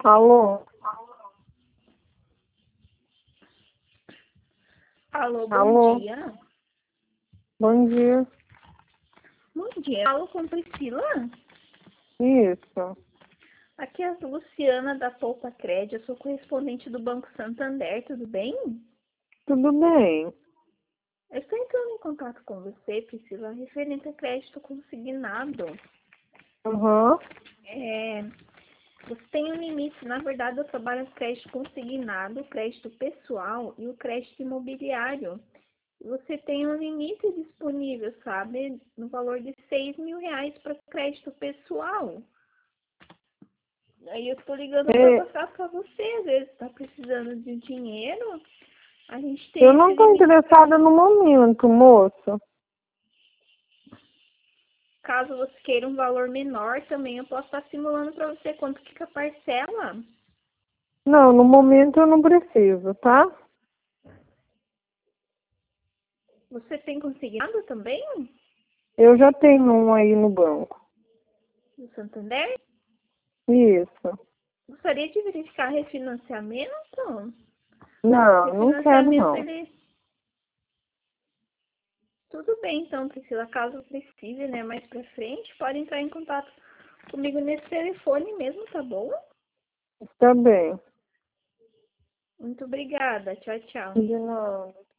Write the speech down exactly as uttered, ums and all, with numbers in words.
Alô? Alô, bom Alô? dia. Bom dia. Bom dia. Falo com Priscila. Isso. Aqui é a Luciana da Poupa Crédito. Eu sou correspondente do Banco Santander, tudo bem? Tudo bem? Eu estou entrando em contato com você, Priscila, referente a crédito consignado. Uhum. É, você tem um limite, na verdade eu trabalho com crédito consignado, crédito pessoal e o crédito imobiliário. Você tem um limite disponível, sabe? No valor de seis mil reais para crédito pessoal. Aí eu tô ligando para É, passar para você, às vezes está precisando de dinheiro, a gente eu tem não esse estou limite. interessada no momento, moço. Caso você queira um valor menor também, eu posso estar simulando para você quanto fica a parcela. Não, no momento eu não preciso, tá? Você tem consignado também Eu já tenho um aí no banco. no Santander? Isso. Gostaria de verificar refinanciamento? Não, não quero Refinanciamento, não. ele... Tudo bem, então, Priscila, caso precise, né, mais pra frente, pode entrar em contato comigo nesse telefone mesmo, tá bom? Está bem. Muito obrigada. Tchau, tchau. De nada.